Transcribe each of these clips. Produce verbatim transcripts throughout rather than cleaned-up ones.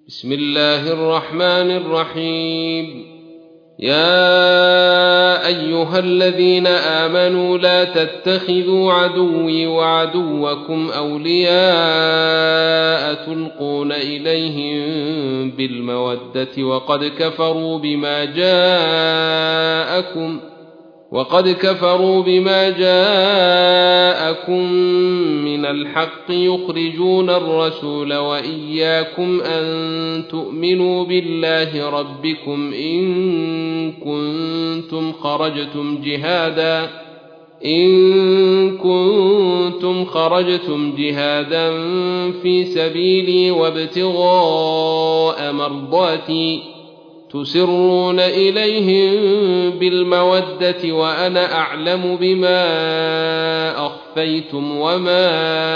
بسم الله الرحمن الرحيم. يا أيها الذين آمنوا لا تتخذوا عدوي وعدوكم أولياء تلقون إليهم بالمودة وقد كفروا بما جاءكم وقد كفروا بما جاءكم من الحق يخرجون الرسول وإياكم أن تؤمنوا بالله ربكم إن كنتم خرجتم جهادا إن كنتم خرجتم جهادا في سبيلي وابتغاء مرضاتي تسرون إليهم بالمودة وأنا أعلم بما أخفيتم وما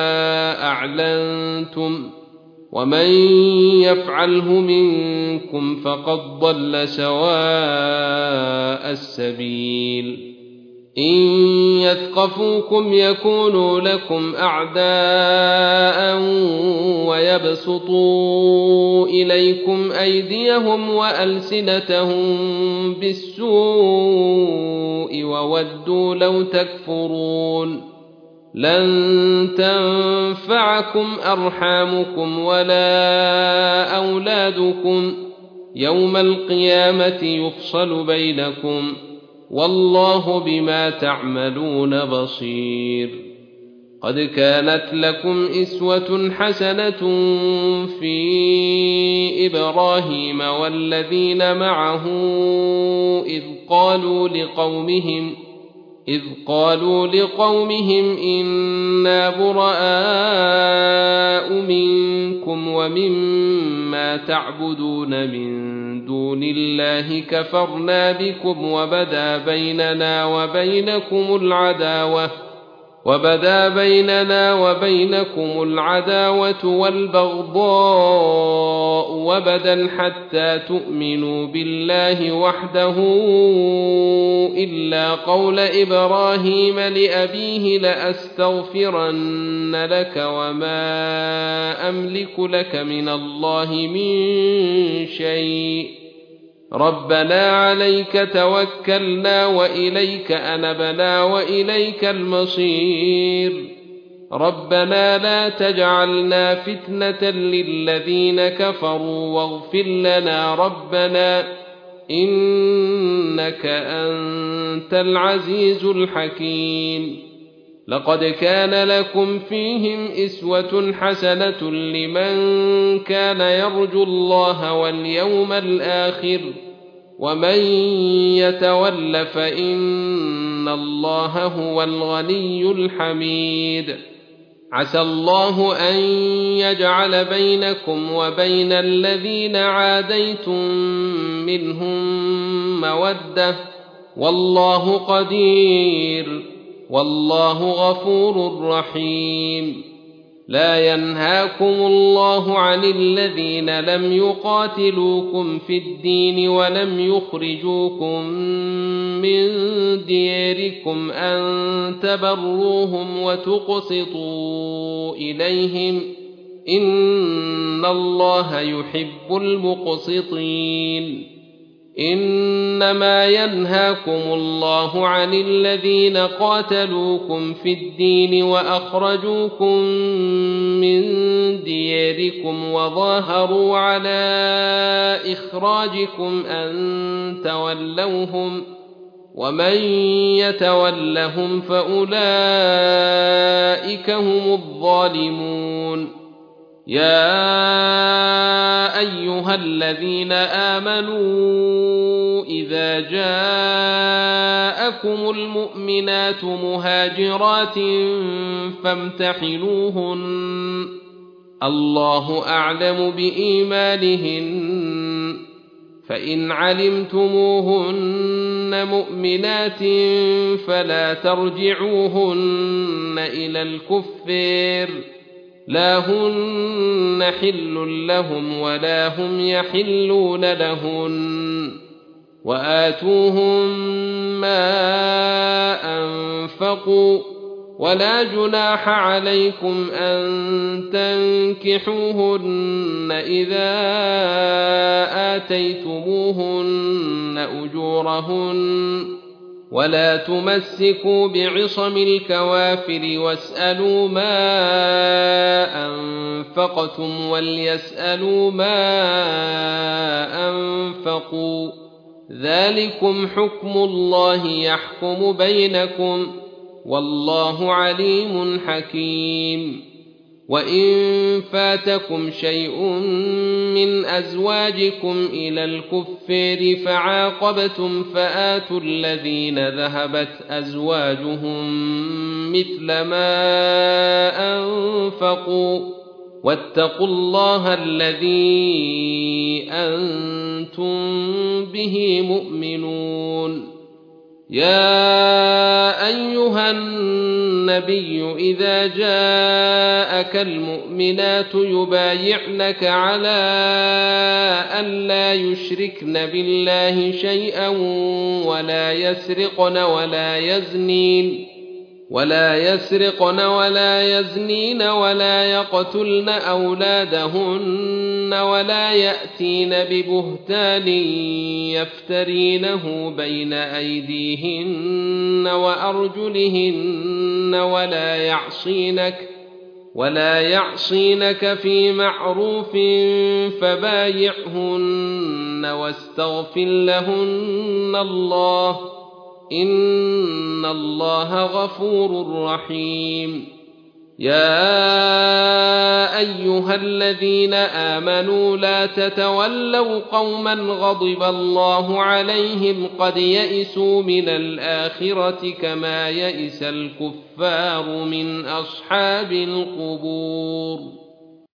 أعلنتم ومن يفعله منكم فقد ضل سواء السبيل. إن يثقفوكم يكونوا لكم أعداء ويبسطوا إليكم أيديهم وألسنتهم بالسوء وودوا لو تكفرون. لن تنفعكم أرحامكم ولا أولادكم يوم القيامة يفصل بينكم والله بما تعملون بصير. قد كانت لكم إسوة حسنة في إبراهيم والذين معه إذ قالوا لقومهم إذ قالوا لقومهم إنا براء منكم ومما تعبدون من دون الله كفرنا بكم وبدا بيننا وبينكم العداوة وبدا بيننا وبينكم العداوة والبغضاء وبدا حتى تؤمنوا بالله وحده إلا قول إبراهيم لأبيه لأستغفرن لك وما أملك لك من الله من شيء ربنا عليك توكلنا وإليك أنبنا وإليك المصير. ربنا لا تجعلنا فتنة للذين كفروا واغفر لنا ربنا إنك أنت العزيز الحكيم. لقد كان لكم فيهم إسوة حسنة لمن كان يرجو الله واليوم الآخر ومن يتول فإن الله هو الغني الحميد. عسى الله أن يجعل بينكم وبين الذين عاديتم منهم مودة والله قدير والله غفور رحيم. لا ينهاكم الله عن الذين لم يقاتلوكم في الدين ولم يخرجوكم من دياركم أن تبروهم وتقسطوا إليهم إن الله يحب المقسطين. إنما ينهاكم الله عن الذين قاتلوكم في الدين وأخرجوكم من دياركم وظاهروا على إخراجكم أن تولوهم ومن يتولهم فأولئك هم الظالمون. يا أيها الذين آمنوا إذا جاءكم المؤمنات مهاجرات فامتحنوهن الله أعلم بإيمانهن فإن علمتموهن مؤمنات فلا ترجعوهن إلى الكفار لا هن حل لهم ولا هم يحلون لهن وآتوهم ما أنفقوا ولا جناح عليكم أن تنكحوهن إذا آتيتموهن أجورهن ولا تمسكوا بعصم الكوافر واسألوا ما أنفقتم وليسألوا ما أنفقوا ذلكم حكم الله يحكم بينكم والله عليم حكيم وإن فاتكم شيء من أزواجكم إلى الكفار فعاقبتم فآتوا الذين ذهبت أزواجهم مثل ما أنفقوا واتقوا الله الذي أنتم به مؤمنون يا أيها النبي إذا جاءك المؤمنات يبايعنك على أن لا يشركن بالله شيئا ولا يسرقن ولا يزنين ولا يسرقن ولا يزنين ولا يقتلن أولادهن ولا يأتين ببهتان يفترينه بين أيديهن وأرجلهن ولا يعصينك ولا يعصينك في معروف فبايعهن واستغفر لهن الله إن الله غفور رحيم يا أيها الذين آمنوا لا تتولوا قوما غضب الله عليهم قد يئسوا من الآخرة كما يئس الكفار من أصحاب القبور